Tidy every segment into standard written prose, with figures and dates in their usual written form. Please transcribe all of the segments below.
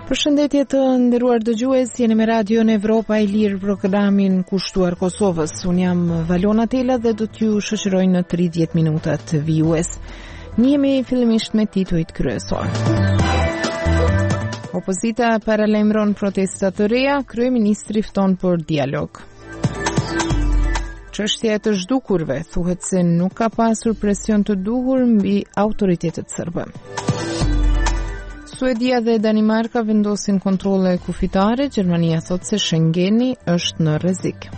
Përshëndetje të nderuar dëgjues, jeni me Radion Evropa e Lirë, programin kushtuar Kosovës. Unë jam Valona Tela dhe do t'ju shoqëroj në 30 minutat vijues. Njemi fillimisht me titujt kryesor. Opozita paralajmëron protesta të reja, kryeministri fton për dialog. Çështja e të zhdukurve thuhet se nuk ka pasur presion të duhur mbi autoritetet serbe. Suedia dhe Danimarka vendosin kontrolle kufitare, Gjermania thot se Schengeni është në rrezik.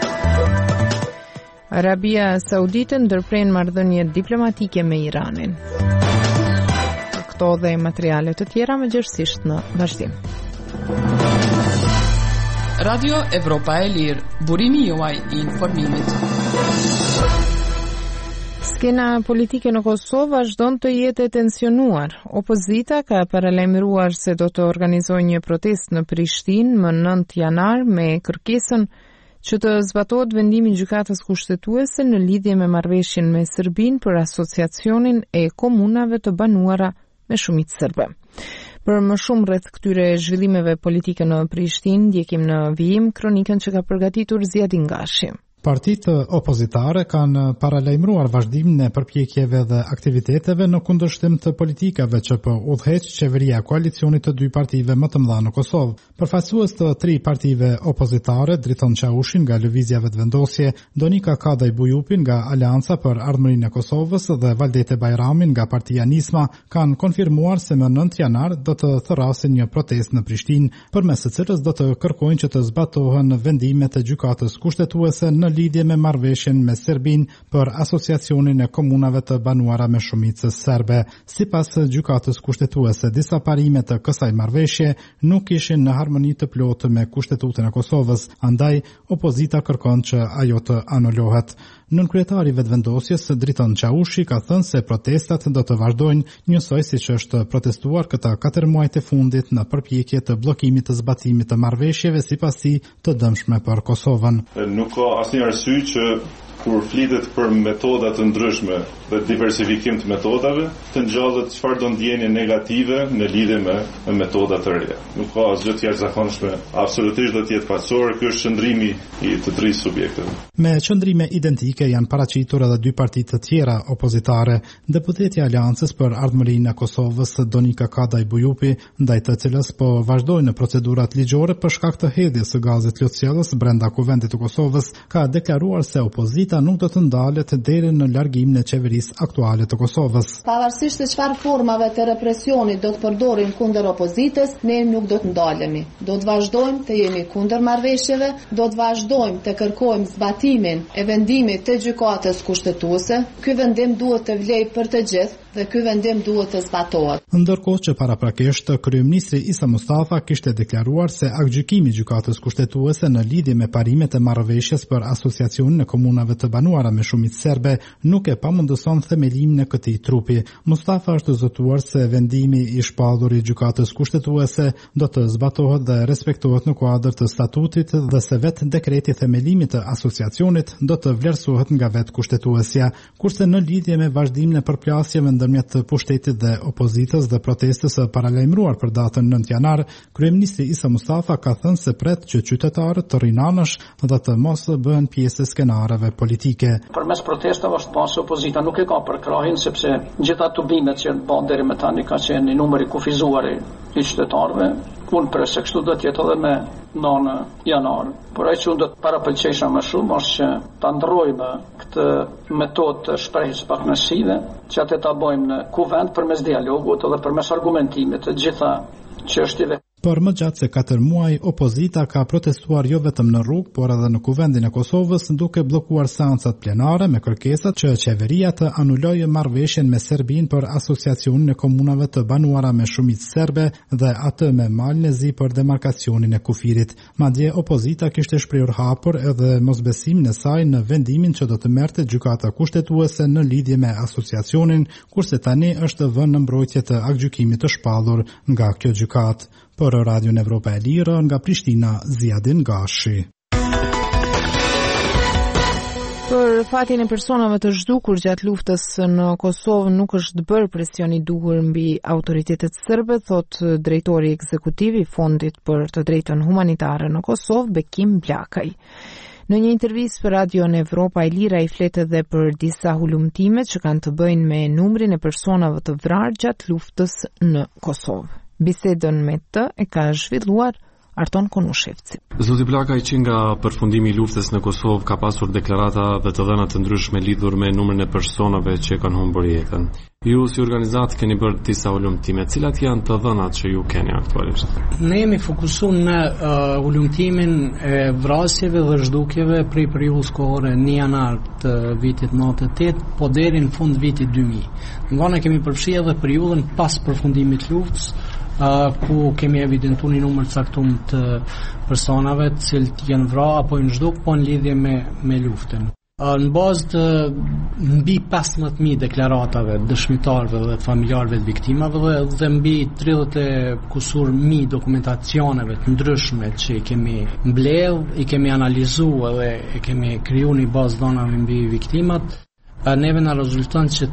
Arabia Saudite ndërpren marrëdhënie diplomatike me Iranin. Këto dhe materiale të tjera mëngjesisht në vazhdim. Radio Evropa e Lirë, burimi juaj I informimit. Skena politike në Kosovë vazhdon të jetë e tensionuar. Opozita ka paralajmëruar se do të organizojë një protestë në Prishtinë më 9 janar me kërkesën që të zbatohet vendimi I gjykatës kushtetuese në lidhje me marrëveshjen me Serbinë për asociacionin e komunave të banuara me shumicë serbe. Për më shumë rreth këtyre zhvillimeve politike në Prishtinë, ndjekim në vijim kronikën që ka përgatitur Ziadin Gashi. Partitë opozitare kanë paralajmëruar vazhdimin e përpjekjeve dhe aktiviteteve në kundërshtim të politikave që po udhëheq qeveria e koalicionit të dy partive më të mëdha në Kosovë. Përfaqësues të 3 partive opozitare, Driton Çaushin nga Lëvizja Vetëvendosje, Donika Kadaj Bujupin nga Aleanca për Ardhmërinë e Kosovës dhe Valdete Bajramin nga Partia Nisma kanë konfirmuar se më 9 janar do të thërrasin një protestë në Prishtinë, përmes së cilës do të kërkojnë që të zbatohen vendimet e gjykatës kushtetuese në lidhje me marrëveshjen me Serbinë për asociacionin e komunave të banuara me shumicë serbe. Sipas gjykatës kushtetuese, disa parime të kësaj marrëveshje nuk ishin në harmoni të plotë me Kushtetutën e Kosovës, andaj opozita kërkon që ajo të anulohet. Nënkryetari Vetëvendosjes Driton Çaushi ka thënë se protestat do të vazhdojnë njësoj siç është protestuar këta 4 muajt e fundit në përpjekje të bllokimit të zbatimit të marrëveshjeve sipasi të dëmshme për Kosovën. Nuk ka asnjë arsye që kur flitet për metoda të ndryshme dhe diversifikim të metodave, të ngjallet çfarë do ndjenje negative në lidhje me metoda të reja. Nuk ka asgjë të jashtëzakonshme, absolutisht do të jetë pasorë, ky është qëndrimi I të 3 subjekteve. Me qëndrime identike janë paraqitur edhe 2 partitë të tjera opozitare, deputeti I Aleancës për Ardhmërinë e Kosovës Donika Kadaj Bujupi, ndaj të cilës po vazhdojnë procedurat ligjore për shkak të hedhjes së gazit lotësjellës brenda Kuvendit të Kosovës, ka deklaruar se opozita nuk do të ndalet deri në largimin e qeverisë aktuale të Kosovës. Pavarësisht se çfarë formave të represionit do të përdorin kundër opozitës, ne nuk do të ndalemi. Do të vazhdojmë të jemi kundër marrëveshjeve, do të vazhdojmë të kërkojmë zbatimin e vendimit të gjykatës kushtetuese. Ky vendim duhet të vlejë për të gjithë dhe ky vendim duhet të zbatohet. Ndërkohë që paraprakisht kryeministri Isa Mustafa kishte deklaruar se aktgjykimi I gjykatës kushtetuese në lidhje me parimet e marrëveshjes për asociacionin e komunave të banuara me shumicë serbe nuk e pamundëson themelimin e këtij trupi. Mustafa është zotuar se vendimi I shpallur I gjykatës kushtetuese do të zbatohet dhe respektohet në kuadër të statutit dhe se vetë dekreti themelimit të asociacionit do të vlerësohet nga vetë kushtetuesja, kurse në lidhje me vazhdimin e përplasjeve ndërmjet pushtetit dhe opozitës dhe protestës së paralajmëruar për datën 9 janar, kryeministri Isa Mustafa ka thënë se pret që qytetarët të rrinë anësh dhe të mos bëhen pjesë e skenareve politike. Përmes protestave është pasur opozita nuk e ka përkrahin sepse gjitha tubimet që bën deri më tani ka qenë një numër I kufizuar I qytetarëve. Unë presë kështu do të jetë edhe me 9 janar. Por ai që unë do të parapëlqesha më shumë është që ta ndrojmë këtë metodë të shprehjes pakënaqësive, që atë ta bëjmë në kuvend përmes dialogut dhe përmes argumentimit të gjitha çështjeve. Për më gjatë se 4 muaj, opozita ka protestuar jo vetëm në rrugë, por edhe në Kuvendin e Kosovës, duke bllokuar seancat plenare me kërkesat që qeveria të anulojë marrëveshjen me Serbinë për asociacionin e komunave të banuara me shumicë serbe dhe atë me Malnezi për demarkacionin e kufirit. Madje opozita kishte shprehur hapur edhe mosbesimin e saj në vendimin që do të merrte gjykata kushtetuese në lidhje me asociacionin, kurse tani është vënë në mbrojtje të aktgjykimit të shpallur nga kjo gjykatë. Për Radion Evropa e Lirë nga Prishtina, Ziadin Gashi. Për për fatin e personave të zhdukur gjatë luftës në Kosovë nuk është bërë presioni i duhur mbi autoritetet serbe, thot drejtori ekzekutiv i Fondit për të drejtën humanitare në Kosovë, Bekim Blakaj. Në një intervistë për Radion Evropa e Lira i flet edhe për disa hulumtime që kanë të bëjnë me numrin e personave të vrarë gjatë luftës në Kosovë. Bisedën me të e ka zhvilluar Arton Konushevci. Zoti Blakaj, që nga përfundimi i luftës në Kosovë ka pasur deklarata dhe të dhëna të ndryshme lidhur me numrin e personave që kanë humbur jetën. Ju si organizatë keni bërë disa hulumtime, cilat janë të dhënat që ju keni aktualisht? Ne jemi fokusuar në hulumtimin e vrasjeve dhe zhdukjeve prej periudhës kohore 1 janar të vitit 98, po deri në fund vitit 2000. Nga ne kemi përfshirë edhe periudhën pas përfundimit të luftës, ku kemi evidentuar një numër caktuar të personave të cilët janë vrarë apo në zhduk, po në lidhje me luftën. Në bazë të mbi 15.000 deklaratave dëshmitarëve dhe familjarëve të viktimave dhe mbi 30.000 dokumentacioneve të ndryshme që i kemi mbledh, i kemi analizuar dhe i kemi krijuar një bazë dhënave mbi viktimat, neve në rezulton që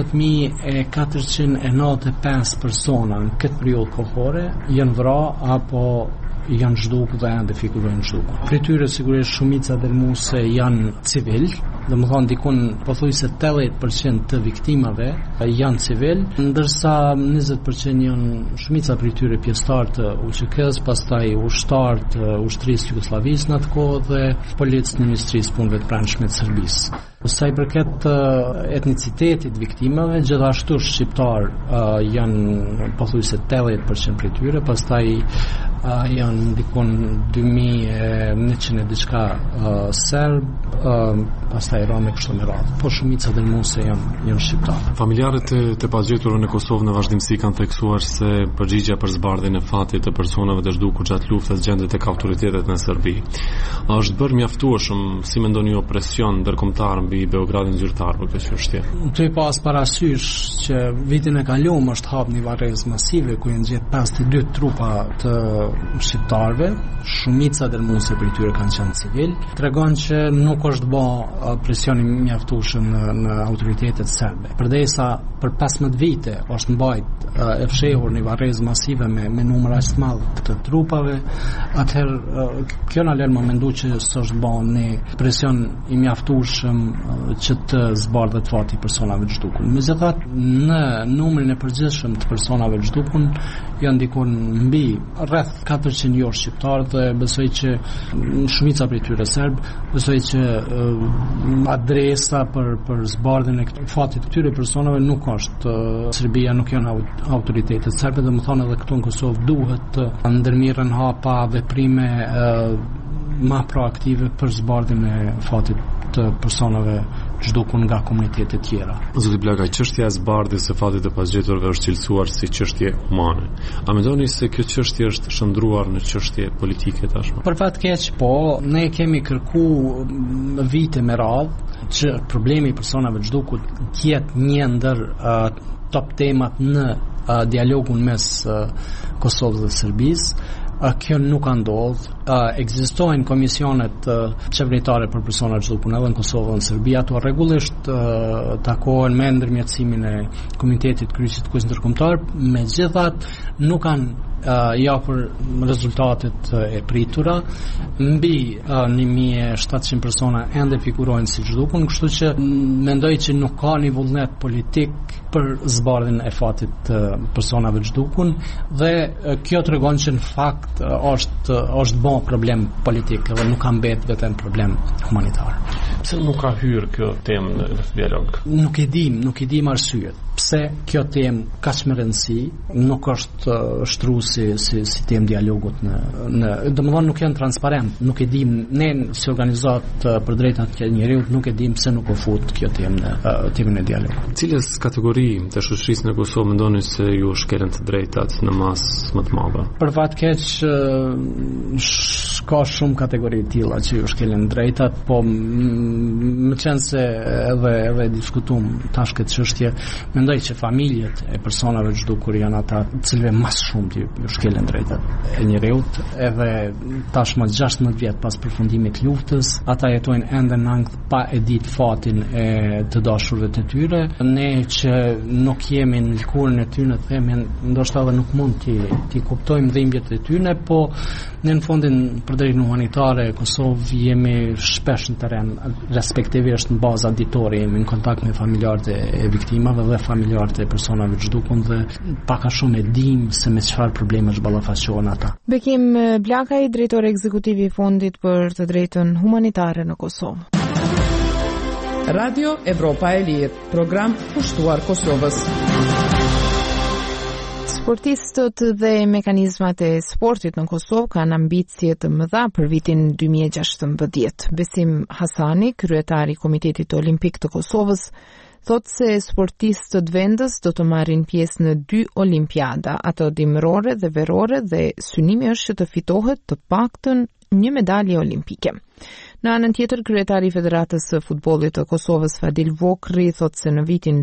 13.495 persona në këtë periudhë kohore janë vrarë apo janë zhdukur dhe ende figurojnë zhdukur. Prej tyre sigurisht shumica dërmuese janë civil, domethënë dikun pothuajse 80% të viktimave janë civil, ndërsa 20% janë shumica prej tyre pjesëtar të UÇK-s, pastaj ushtar të ushtrisë jugosllavisë në atë kohë dhe policë në Ministrisë Punëve të Brendshme të Serbisë. Sa i përket etnicitetit viktimave, gjithashtu shqiptar janë pothuajse 80% prej tyre, pastaj janë dikon 2100 e diçka serb, pastaj romë kështu me radhë. Po shumica dërmuese janë shqiptar. Familjarët të pagjetur në Kosovë në vazhdimsi kanë theksuar se përgjigjja për zbardhjen e fatit të personave të zhdukur gjatë luftës gjendet tek autoritetet në Serbi. A është bërë mjaftueshëm, si mendoni ju, presion ndërkombëtar mbi Beogradin zyrtar për këtë çështje? Të pas parasysh që vitin e kaluar është hap një varrezë masive ku janë gjetë 52 trupa të shqiptarëve, shumica dërmuese për tyre kanë qenë civil, tregon që nuk është bë presion i mjaftueshëm në autoritetet serbe. Përdesa për 15 vite është mbajt e fshehur një varrezë masive me numër aq të madh të trupave, atëherë kjo na lën më mendu që s'është bën një presion i mjaftueshëm që të zbardhet fati personave të zhdukur. Megjithatë, në numrin e përgjithshëm të personave të zhdukur janë dikon mbi rreth 400 jo shqiptar dhe besoj që shumica prej tyre serb, besoj që adresa për zbardhjen e fatit të këtyre personave nuk është Serbia, nuk janë autoritetet serbe, dhe më thonë edhe këtu në Kosovë duhet të ndërmirën hapa veprime ma proaktive për zbardhjen e fatit të personave zhdukur nga komunitetet tjera. Zoti Blakaj, çështja e zbardhjes së fatit të pagjeturve është cilësuar si çështje humane. A mendoni se kjo çështje është shndruar në çështje politike tashmë? Për fat keq, po, ne kemi kërkuar vite me radhë që problemi i personave të zhdukur të jetë një ndër top temat në dialogun mes Kosovës dhe Serbisë. Kjo nuk ka ndodhur. Ekzistojnë komisionet qeveritare për persona të zhdukur edhe në Kosovë dhe në Serbi. Ato rregullisht takohen me ndërmjetësimin e Komitetit Kryqëzimit Ndërkombëtar, megjithatë nuk kanë japur rezultatet e pritura. Mbi 1700 persona ende figurojnë si zhdukur, kështu që mendoj që nuk ka një vullnet politik për zbardhjen e fatit të personave të zhdukur, dhe kjo tregon që në fakt është bon problem politik dhe nuk ka mbet vetëm problem humanitar. Pse nuk ka hyrë kjo temë në dialog? Nuk e dim arsyet. Pse kjo temë kaq me rëndësi nuk është shtruar si temë dialogut domethënë nuk janë transparent. Nuk e dim, ne si organizat për drejtat e njerëzit nuk e dim pse nuk u fut kjo temë në temën e dialogut. Cilës kategori të shoqërisë në Kosovë mendoni se ju shkelen të drejtat në masë më të madhe? Për fat keq ka shumë kategori të tilla që ju shkelen drejtat, po më qenë se edhe diskutuam tash këtë çështje, mendoj që familjet e personave të zhdukur janë ata cilëve mas shumë të ju shkelen drejtat e njereut, edhe tashmë 16 vjet pas përfundimit të luftës, ata jetojnë ende në ankth pa e ditë fatin e të dashurve të tyre. Ne që nuk jemi në lëkurën e tyre, themi ndoshta edhe nuk mund t'i kuptojmë dhimbjet e tyre, po ne në fondin për drejtën humanitare e Kosovë jemi shpesh në terren, respektivisht në baza ditore jemi në kontakt me familjarët e viktimave dhe familjarët e personave të zhdukur dhe pak a shumë e dim se me çfarë problemesh ballafaqohen ata. Bekim Blakaj, drejtori ekzekutiv i Fondit për të drejtën humanitare në Kosovë. Radio Evropa e Lirë, program pushtuar Kosovës. Sportistët dhe mekanizmat e sportit në Kosovë kanë ambicie të mëdha për vitin 2016. Besim Hasani, kryetari i Komitetit Olimpik të Kosovës, thotë se sportistët vendës do të marrin pjesë në 2 olimpiada, ato dimërore dhe verore, dhe synimi është që të fitohet të paktën një medalje olimpike. Në anën tjetër, kryetari i Federatës së Futbollit të Kosovës Fadil Vokri thotë se në vitin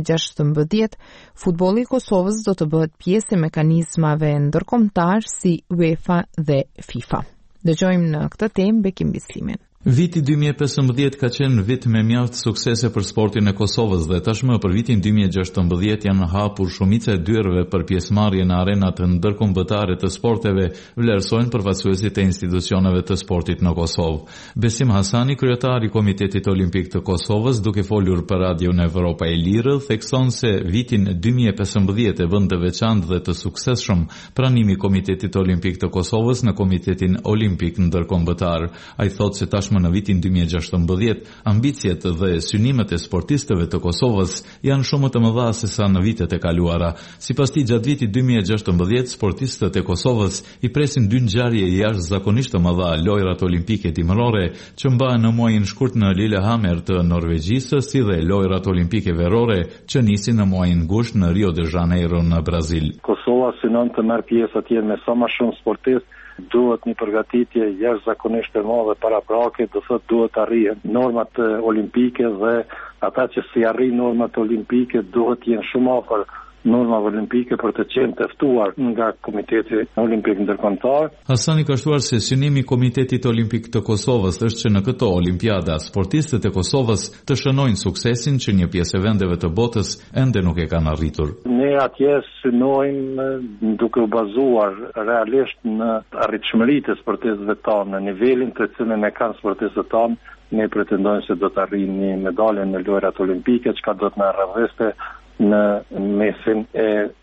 2016 futbolli i Kosovës do të bëhet pjesë e mekanizmave ndërkombëtar si UEFA dhe FIFA. Dëgjojmë në këtë temë Bekim Bislimin. Viti 2015 ka qenë vit me mjaft suksese për sportin e Kosovës dhe tashmë për vitin 2016 janë hapur shumica e dyerve për pjesëmarrje në arenat ndërkombëtare të sporteve, vlerësojnë përfaqësuesit e institucioneve të sportit në Kosovë. Besim Hasani, kryetari i Komitetit Olimpik të Kosovës, duke folur për Radion Evropa e Lirë, thekson se vitin 2015 e vënë të veçantë dhe të suksesshëm pranimi i Komitetit Olimpik të Kosovës në Komitetin Olimpik ndërkombëtar. Ai thotë se tashmë në vitin 2016, ambicjet dhe synimet e sportistëve të Kosovës janë shumë të mëdha se sa në vitet e kaluara. Sipas tij, gjatë vitit 2016, sportistët e Kosovës i presin 2 ngjarje jashtëzakonisht të mëdha, lojrat olimpike dimërore që mbahen në muajin shkurt në Lillehammer të Norvegjisë, si dhe lojrat olimpike verore që nisin në muajin gusht në Rio de Janeiro në Brazil. Kosova synon të marrë pjesë atje me sa më shumë sportistë. Duhet një përgatitje jashtëzakonisht e madhe paraprake, do thotë duhet të arrihen normat olimpike dhe ata që si arrin normat olimpike duhet jenë shumë afër normave olimpike për të qenë të ftuar nga Komiteti Olimpik Ndërkombëtar. Hasani ka shtuar se synimi i Komitetit Olimpik të Kosovës është që në këto olimpiada sportistët e Kosovës të shënojnë suksesin që një pjesë e vendeve të botës ende nuk e kanë arritur. Ne atje synojmë duke u bazuar realisht në arritshmëritë e sportistëve tanë, në nivelin të cilën e kanë sportistët tanë. Ne pretendojmë se do të arrijmë një medalje në lojrat olimpike, çka do të na rrëveste në mesin e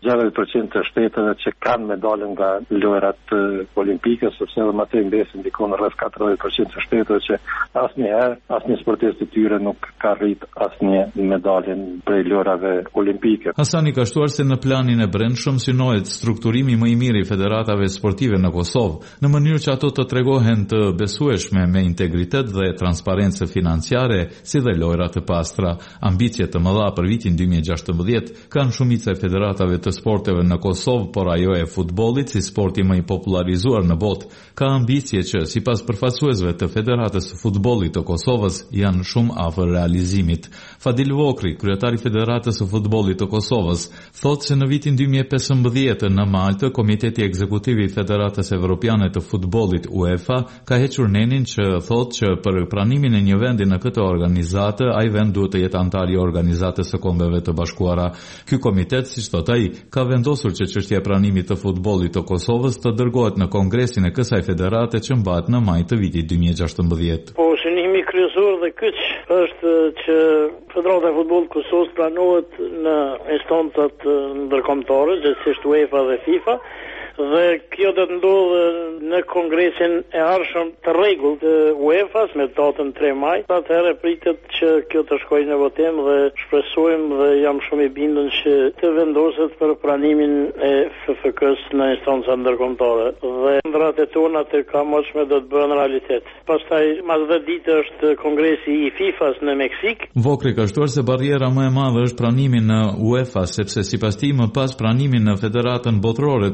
60% të shteteve që kanë medalje nga lojrat olimpike, sepse edhe më tej mbesin dikon rreth 40% të shteteve që asnjëherë asnjë sportist i tyre nuk ka arrit asnjë medalje prej lojrave olimpike. Hasani ka shtuar se në planin e brendshëm synohet strukturimi më i mirë i federatave sportive në Kosovë, në mënyrë që ato të tregohen të besueshme me integritet dhe transparencë financiare, si dhe lojra të pastra. Ambicje të mëdha për vitin 2016 kanë shumica e federatave të sporteve në Kosovë, por ajo e futbollit, si sporti më i popularizuar në botë, ka ambicie që sipas përfaqësuesve të Federatës së Futbollit të Kosovës janë shumë afër realizimit. Fadil Vokri, kryetari i Federatës së Futbollit të Kosovës, thotë se në vitin 2015 në Maltë, Komiteti Ekzekutiv i Federatës Evropiane të Futbollit UEFA ka hequr nenin që thotë që për pranimin e një vendi në këtë organizatë, ai vend duhet të jetë antar i Organizatës së Kombeve të Bashkuara. Ky komitet, siç thot ai, ka vendosur që çështja e pranimit të futbollit të Kosovës të dërgohet në kongresin e kësaj federate që mbahet në maj të vitit 2016. Po, synimi kryesor dhe kyç është që Federata e Futbollit të Kosovës pranohet në instancat ndërkombëtare, gjithsesi UEFA dhe FIFA. Dhe kjo do të ndodhë në kongresin e ardhshëm të rregullt të UEFA-s me datën 3 maj. Atëherë pritet që kjo të shkojë në votim dhe shpresojmë dhe jam shumë i bindur që të vendoset për pranimin e FFK-s në instanca ndërkombëtare dhe ëndrat tona të kamshme do të bëhen realitet. Pastaj mas 10 ditë është kongresi i FIFA-s në Meksik. Vokri ka shtuar se barriera më e madhe është pranimi në UEFA, sepse sipas tij më pas pranimi në Federatën Botërore të Futbollit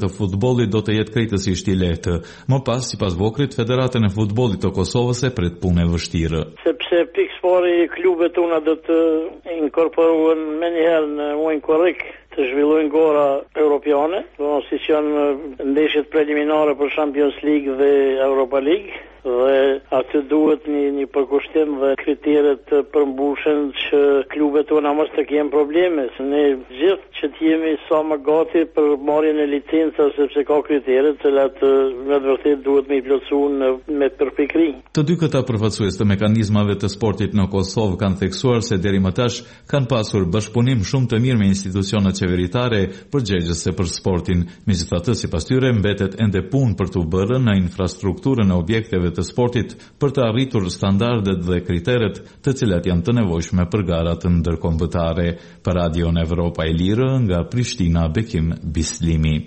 futbollit do të jetë krejtësisht i lehtë. Më pas, sipas Vokrit, Federatën e Futbollit të Kosovës e pret punë e vështirë. Sepse pikëspari klubet tona do të inkorporohen menjëherë në muajin korrik të zhvillojnë gora europiane, si që janë ndeshjet preliminare për Champions League dhe Europa League, dhe aty duhet një përkushtim dhe kriteret të përmbushen që klubet tona mos të kenë probleme. Ne gjithë që t'jemi sa më gati për marrjen e licenca, sepse ka kriteret të me të vërtet duhet me i plotësuar me përpikri. Të dy këta përfaqësues të mekanizmave të sportit në Kosovë kanë theksuar se deri më tash kanë pasur bashkëpunim shumë të mirë me institucionet qeveritare përgjegjëse për sportin. Megjithatë, sipas tyre, mbetet ende punë për të bërë në infrastrukturën e objekteve të sportit për të arritur standardet dhe kriteret të cilat janë të nevojshme për garat ndërkombëtare. Për Radion Evropa e Lirë, nga Prishtina, Bekim Bislimi.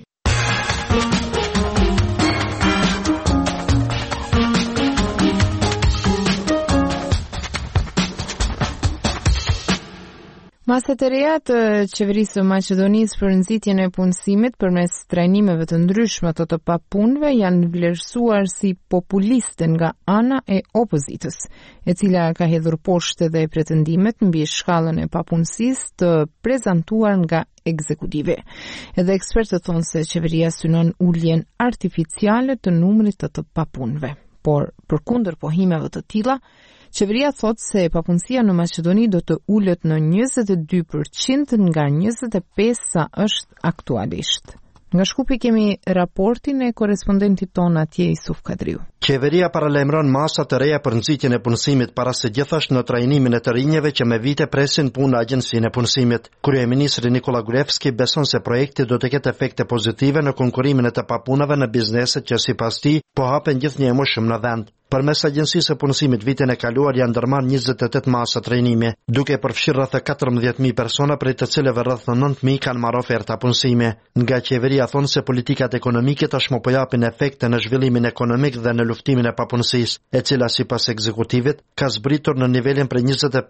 Masat e reja të qeverisë së Maqedonisë për nxitjen e punësimit përmes trajnimeve të ndryshme të papunëve janë vlerësuar si populiste nga ana e opozitës, e cila ka hedhur poshtë dhe pretendimet mbi shkallën e papunësisë të prezantuar nga ekzekutivi. Edhe ekspertët thonë se qeveria synon uljen artificiale të numrit të papunëve. Por përkundër pohimeve të tilla, qeveria thot se papunësia në Maqedoni do të ulet në 22% nga 25% sa është aktualisht. Nga Shkupi kemi raportin e korespondentit ton atje Isuf Kadriu. Qeveria paralajmëron masa të reja për nxitjen e punësimit para se gjithashtu në trajnimin e të rinjeve që me vite presin punë në Agjencinë e Punësimit. Kryeministri Nikola Gruevski beson se projekti do të ketë efekte pozitive në konkurimin e të papunëve në bizneset që sipas tij po hapen gjithnjë më shumë në vend. Përmes Agjencisë së Punësimit vitin e kaluar janë ndërmarrë 28 masa trajnimi, duke përfshirë rreth 14.000 persona, prej të cilëve rreth 9.000 kanë marrë oferta punësimi. Nga qeveria thonë se politikat ekonomike tashmë po japin efekte në zhvillimin ekonomik dhe në luftimin e papunësisë, e cila sipas ekzekutivit ka zbritur në nivelin prej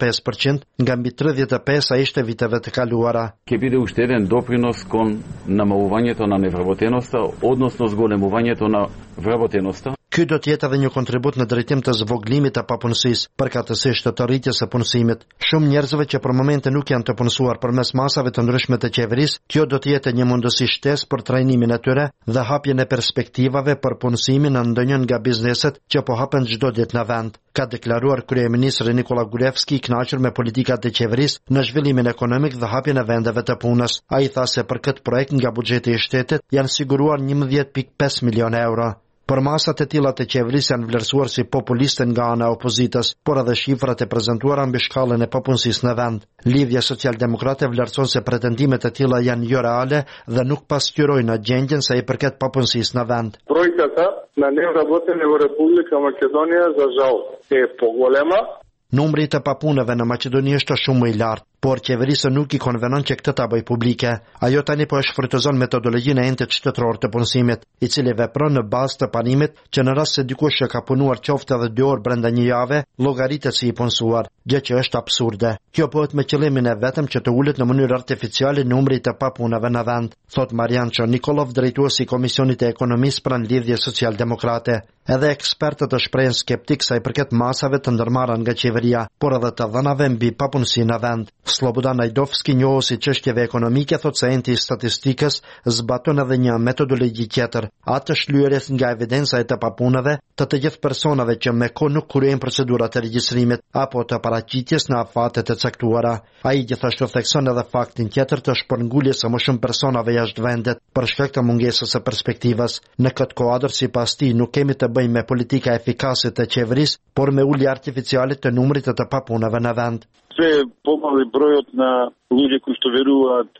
25% nga mbi 35% sa ishte viteve të kaluara. Ќе биде ushterен doprinos kон намалувањето на невработеноста, односно зголемувањето на вработеноста. Ky do të jetë edhe një kontribut në drejtim të zvoglimit të papunësisë, përkatësisht të rritjes së punësimit. Shumë njerëzve që për momente nuk janë të punësuar përmes masave të ndryshme të qeverisë, kjo do të jetë një mundësi shtesë për trajnimin e tyre dhe hapjen e perspektivave për punësimin në ndonjë nga bizneset që po hapen çdo ditë në vend, ka deklaruar kryeministri Nikola Gruevski, i kënaqur me politikat e qeverisë në zhvillimin ekonomik dhe hapjen e vendeve të punës. Ai tha se për këtë projekt nga buxheti i shtetit janë siguruar 11.5 milionë euro. Për masat e tilla të qeverisë janë vlerësuar si populiste nga ana e opozitës, por edhe shifrat e prezantuara mbi shkallën e papunësisë në vend. Lidhja Socialdemokrate vlerëson se pretendimet e tilla janë jo reale dhe nuk pasqyrojnë gjendjen sa i përket papunësisë në vend. Brojkata na nevraботени во Република Македонија за жал е поголема. Numri të papunëve në Maqedoni është shumë më i lartë, por qeverisë nuk i konvenon që këtë ta bëj publike. Ajo tani po e shfrytëzon metodologjinë e entit shtetëror të punësimit, i cili vepron në bazë të panimit që në rast se dikush që ka punuar qoftë edhe 2 orë brenda një jave, llogaritet si i punësuar, gjë që është absurde. Kjo bëhet me qëllimin e vetëm që të ulet në mënyrë artificiale numri të papunëve në vend, thot Marianço Nikolov, drejtuesi i Komisionit të Ekonomisë pranë Lidhjes Socialdemokrate. Edhe ekspertët të shprehen skeptik sa i përket masave të ndërmarra nga qeveria, por edhe të dhënave mbi papunësinë në vend. Slobodan Najdovski, njohës i çështjeve ekonomike, thot se enti i statistikës zbaton edhe një metodologji tjetër, atë shlyerjes nga evidenca e të papunëve të gjithë personave që me kohë nuk kryejnë procedurat e regjistrimit apo të paraqitjes në afate të caktuara. Ai gjithashtu thekson edhe faktin tjetër të shpërnguljes së më shumë personave jashtë vendit për shkak të mungesës së perspektivës. Në këtë kuadër, sipas tij, nuk kemi të bëjmë me politika efikase të qeverisë, por me ulje artificiale të numrit të papunëve në vend. Sve pomali brojот na ljude koji što veruat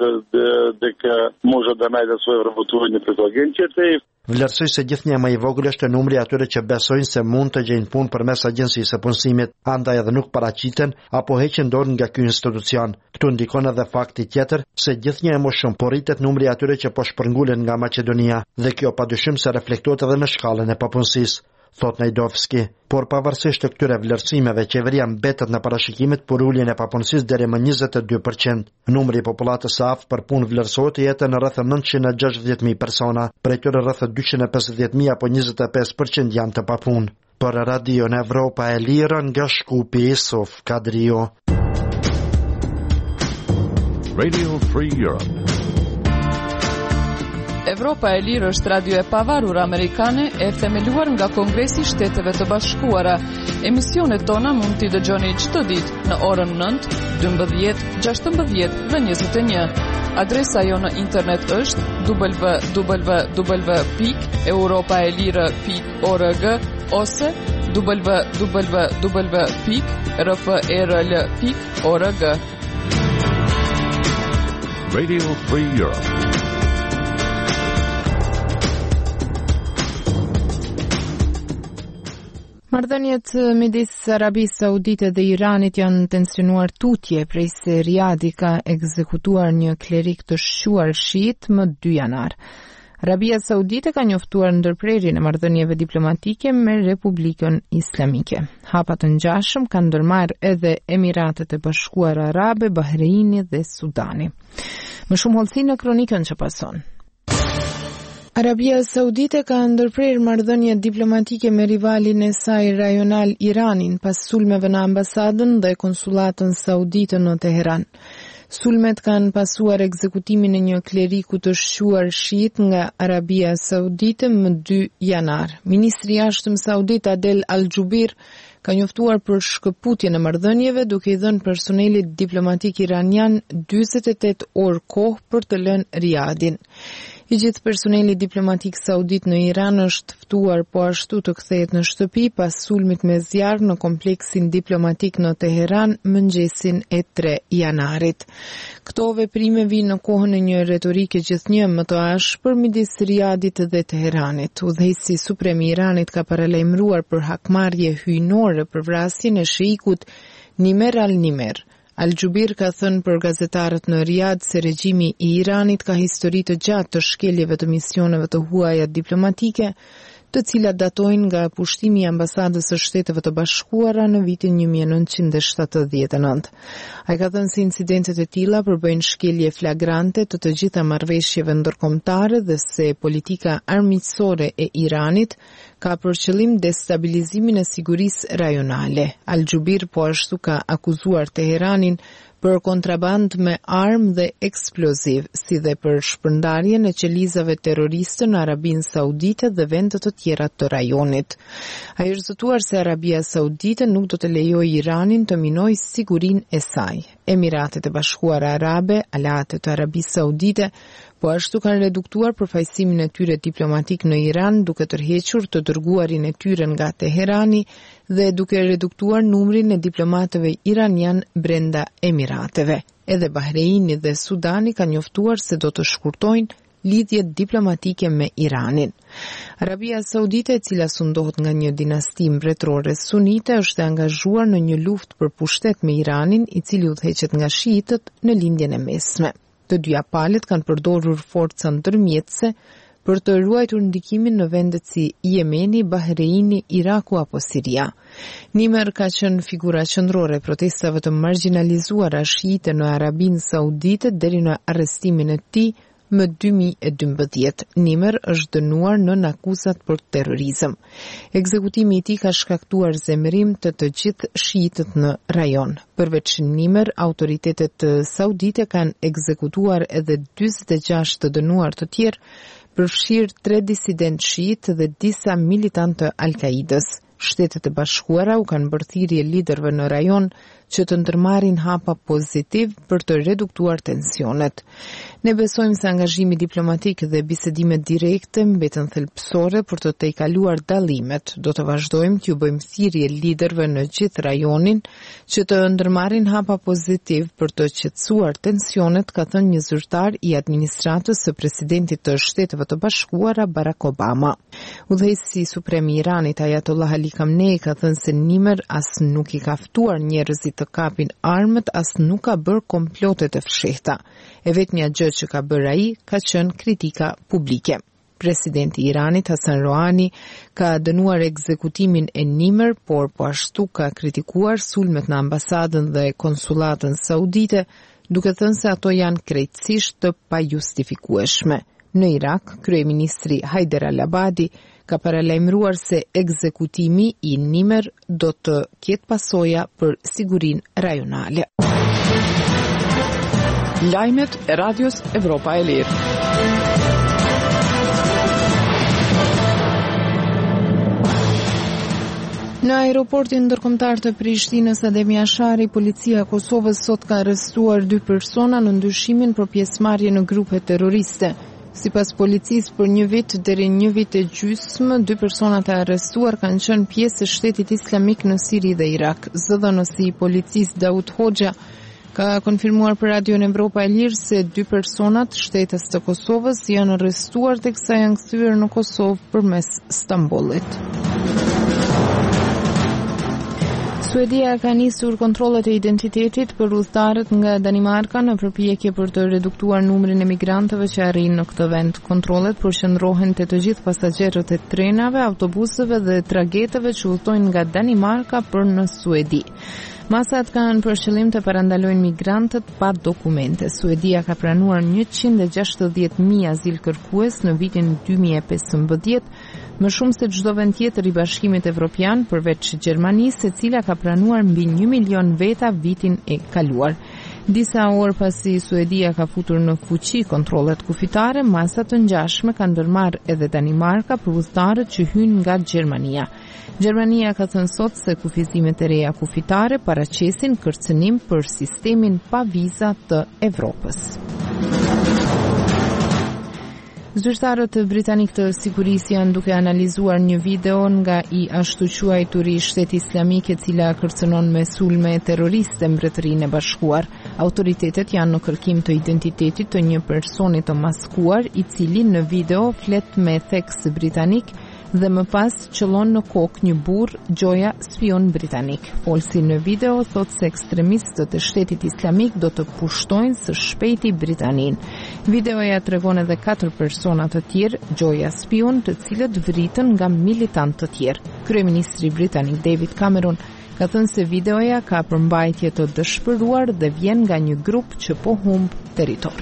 дека може да најдат своje вработување пред агенцијата. Vlerësoj se gjithnjë më i vogël është numri atyre që besojnë se mund të gjejnë punë përmes Agjencisë së Punësimit, andaj edhe nuk paraqiten apo heqin dorë nga ky institucion. Këtu ndikon edhe fakti tjetër se gjithnjë më shumë po rritet numri atyre që po shpërngulen nga Maqedonia, dhe kjo padyshim se reflektohet edhe në shkallën e papunësisë. thot Najdovski. Por pavarësisht të këtyre vlerësimeve, qeveria mbetet në parashikimet për uljen e papunësisë deri më 22%. Numri i popullatës së aftë për punë vlerësohet të jetë në rreth 960.000 persona, prej tyre rreth 250.000 apo 25% janë të papunë. Për Radio në Evropa e Lirë nga Shkupi Isuf Kadrio. Radio Free Europe. Evropa e Lirë është radio e pavarur amerikane e themeluar nga Kongresi i Shteteve të Bashkuara. Emisionet tona mund t'i dëgjoni çdo ditë në orën 9, 12, 16 dhe 21. Adresa jo në internet është www.europaelire.org ose www.rfrl.org. Radio Free Europe. Marrëdhëniet midis Arabisë Saudite dhe Iranit janë tensionuar tutje prej se Riadi ka ekzekutuar një klerik të shquar shiit më 2 janar. Arabia Saudite ka njoftuar ndërprerjen e marrëdhënieve diplomatike me Republikën Islamike. Hapa të ngjashëm kanë ndërmarrë edhe Emiratet e Bashkuara Arabe, Bahreini dhe Sudani. Më shumë hollësi në kronikën që pason. Arabia Saudite ka ndërprerë marrëdhënie diplomatike me rivalin e saj rajonal Iranin pas sulmeve në ambasadën dhe konsulatën saudite në Teheran. Sulmet kanë pasuar ekzekutimin e një kleriku të shquar shiit nga Arabia Saudite më 2 janar. Ministri i Jashtëm Saudit Adel Al-Jubeir ka njoftuar për shkëputjen e marrëdhënieve duke i dhënë personelit diplomatik iranian 48 orë kohë për të lënë Riadin. I gjithë personeli diplomatik saudit në Iran është ftuar po ashtu të kthehet në shtëpi pas sulmit me zjarr në kompleksin diplomatik në Teheran mëngjesin e 3 janarit. Këto veprime vinë në kohën e një retorike gjithnjë më të ashpër midis Riadit dhe Teheranit. Udhëheqësi suprem i Iranit ka paralajmëruar për hakmarrje hyjnore për vrasjen e sheikut Nimer al-Nimer. Al-Jubeir ka thënë për gazetarët në Riad se regjimi i Iranit ka histori të gjatë të shkeljeve të misioneve të huaja diplomatike, të cilat datojnë nga pushtimi i ambasadës së Shteteve të Bashkuara në vitin 1979. Ai ka thënë se incidentet e tilla përbëjnë shkelje flagrante të gjitha marrëveshjeve ndërkombëtare dhe se politika armiqësore e Iranit ka për qëllim destabilizimin e sigurisë rajonale. Al-Jubeir po ashtu ka akuzuar Teheranin për kontraband me armë dhe eksploziv, si dhe për shpërndarjen e qelizave terroriste në Arabinë Saudite dhe vende të tjera të rajonit. Ai është zëtuar se Arabia Saudite nuk do të lejojë Iranin të minojë sigurinë e saj. Emiratet e Bashkuara Arabe, aleate të Arabisë Saudite, po ashtu kanë reduktuar përfaqësimin e tyre diplomatik në Iran duke tërhequr të dërguarin e tyre nga Teherani dhe duke reduktuar numrin e diplomatëve iranian brenda Emirateve. Edhe Bahreini dhe Sudani kanë njoftuar se do të shkurtojnë lidhjet diplomatike me Iranin. Arabia Saudite, e cila sundohet nga një dinasti mbretërore sunite, është angazhuar në një luftë për pushtet me Iranin, i cili udhëheqet nga shiitët në lindjen e mesme. Të dyja palët kanë përdorur forca ndërmjetëse për të ruajtur ndikimin në vendet si Jemeni, Bahreini, Iraku apo Siria. Nimer ka qenë figura qendrore e protestave të marginalizuara shiite në Arabinë Saudite deri në arrestimin e tij më 2012. Nimer është dënuar në akuzat për terrorizëm. Ekzekutimi i tij ka shkaktuar zemërim të gjithë shiitët në rajon. Përveç Nimer, autoritetet saudite kanë ekzekutuar edhe 46 të dënuar të tjerë, përfshirë 3 disident shiit dhe disa militant të Al-Qaidës. Shtetet e Bashkuara u kanë bërë thirrje liderëve në rajon që të ndërmarrin hapa pozitiv për të reduktuar tensionet. Ne besojmë se angazhimi diplomatik dhe bisedimet direkte mbeten thelbësore për të tejkaluar dallimet. Do të vazhdojmë t'ju bëjmë thirrje liderëve në gjithë rajonin që të ndërmarrin hapa pozitiv për të qetësuar tensionet, ka thënë një zyrtar i administratës së presidentit të Shteteve të Bashkuara Barack Obama. Udhëheqësi suprem i Iranit Ayatollah Ali Khamenei ka thënë se Nimer as nuk i ka ftuar njerëzit të kapin armët, as nuk ka bërë komplote të fshehta. E vetmja gjë që ka bërë ai ka qenë kritika publike. Presidenti i Iranit Hassan Rouhani ka dënuar ekzekutimin e nimër, por po ashtu ka kritikuar sulmet në ambasadën dhe konsulatën saudite, duke thënë se ato janë krejtësisht të pajustifikueshme. Në Irak, kryeministri Haider al-Abadi ka paralajmëruar se ekzekutimi i nimër do të ketë pasoja për sigurinë rajonale. Lajmet e Radios Evropa e Lirë. Në aeroportin ndërkombëtar të Prishtinës Ademi Ashari, policia e Kosovës sot ka arrestuar 2 persona në ndyshimin për pjesëmarrje në grupe terroriste. Sipas policisë, për 1 vit deri 1 vit e gjysmë, 2 personat e arrestuar kanë qenë pjesë e Shtetit Islamik në Siri dhe Irak. Zëdhënësi i policisë Daud Hoxha ka konfirmuar për Radio Evropa e Lirë se 2 personat shtetës të Kosovës janë arrestuar teksa janë kthyer në Kosovë përmes Stambollit. Suedia ka nisur kontrollet e identitetit për udhëtarët nga Danimarka në përpjekje për të reduktuar numrin e migrantëve që arrin në këtë vend. Kontrollet përqendrohen te të gjithë pasagerët e trenave, autobuseve dhe trageteve që udhtojnë nga Danimarka për në Suedi. Masat kanë për qëllim të parandalojnë migrantët pa dokumente. Suedia ka pranuar 160.000 azil kërkues në vitin 2015, më shumë se çdo vend tjetër i Bashkimit Evropian, përveç Gjermanisë, e cila ka pranuar mbi 1 milion veta vitin e kaluar. Disa orë pasi Suedia ka futur në fuqi kontrollet kufitare, masa të ngjashme kanë ndërmarrë edhe Danimarka për udhëtarët që hyjnë nga Gjermania. Gjermania ka thënë sot se kufizimet e reja kufitare paraqesin kërcënim për sistemin pa viza të Evropës. Zyrtarët britanik të sigurisë janë duke analizuar një video nga i ashtu quajturi Shteti Islamik e cila kërcënon me sulme terroriste Mbretërinë e Bashkuar. Autoritetet janë në kërkim të identitetit të një personi të maskuar i cili në video flet me theks britanik dhe më pas qëllon në kokë një burr gjoja spion britanik. Folsi në video thot se ekstremistët e Shtetit Islamik do të pushtojnë së shpejti Britanin. Videoja tregon edhe 4 persona të tjerë, gjoja spion, të cilët vritën nga militantë të tjerë. Kryeministri britanik David Cameron ka thënë se videoja ka përmbajtje të dëshpëruar dhe vjen nga një grup që po humb territor.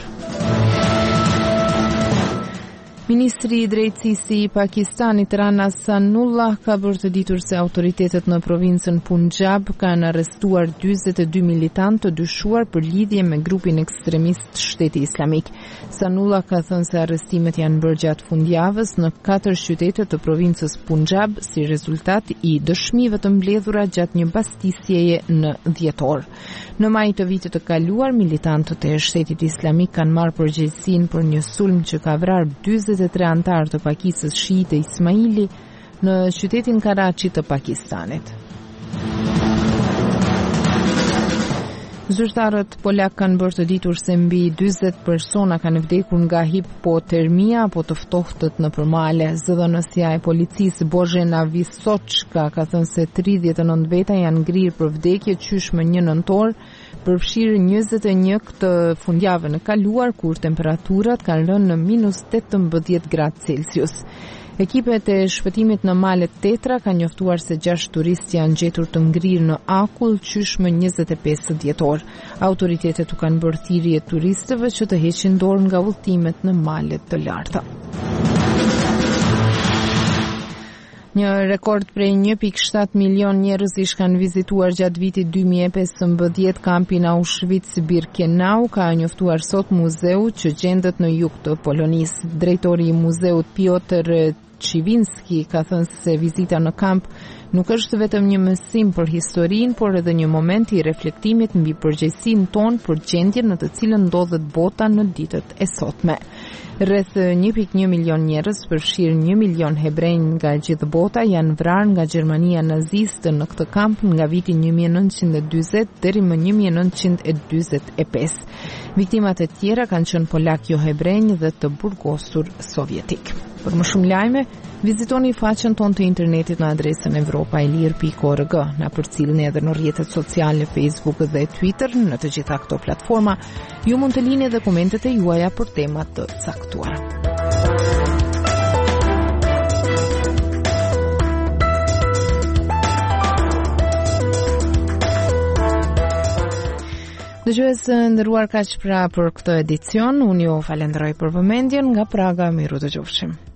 Ministri i Drejtësisë i Pakistanit Rana Sanullah ka bërë të ditur se autoritetet në provincën Punjab kanë arrestuar 42 militantë të dyshuar për lidhje me grupin ekstremist Shteti Islamik. Sanullah ka thënë se arrestimet janë bërë gjatë fundjavës në 4 qytete të provincës Punjab si rezultat i dëshmive të mbledhura gjatë një bastisjeje në dhjetor. Në maj të vitit të kaluar, militantët e Shtetit Islamik kanë marrë përgjegjësinë për një sulm që ka vrarë 23 antar të pakisës shiite Ismaili në qytetin Karachi të Pakistanit. Zyrtarët polak kanë bërë të ditur se mbi 40 persona kanë vdekur nga hipotermia apo të ftohtët në përmale. Zëdhënësia e policisë Božena Visočka ka thënë se 39 veta janë ngrirë për vdekje qysh më 1 nëntor, përfshirë 21 këtë fundjavën e kaluar, kur temperaturat kanë rënë në -18 gradë Celsius. Ekipet e shpëtimit në malet Tetra kanë njoftuar se 6 turistë janë gjetur të ngrirë në akull qysh më 25 dhjetor. Autoritetet u kanë bërë thirrje turistëve që të heqin dorë nga udhëtimet në malet të larta. Një rekord prej 1.7 milion njerëzish kanë vizituar gjatë vitit 2015 kampin Auschwitz-Birkenau, ka njoftuar sot muzeu që gjendet në jug të Polonisë. Drejtori i muzeut Piotr Chivinski ka thënë se vizita në kamp nuk është vetëm një mësim për historinë, por edhe një moment i reflektimit mbi përgjegjësinë tonë për gjendjen në të cilën ndodhet bota në ditët e sotme. Rreth 1.1 milion njerëz, përfshirë 1 milion hebrej nga gjithë bota, janë vrarë nga Gjermania naziste në këtë kamp nga viti 1940 deri më 1945. Viktimat e tjera kanë qenë polak jo hebrej dhe të burgosur sovjetik. Për më shumë lajme, vizitoni faqen tonë të internetit në adresën evropaelir.org, na përcillni edhe në rrjetet sociale Facebook dhe Twitter. Në të gjitha këto platforma, ju mund të lini edhe komentet e juaja për temat të caktuara. Dëgjues nderuar, kaq pra për këtë edicion. Unë ju falenderoj për vëmendjen. Nga Praga, miru dëgjofshim.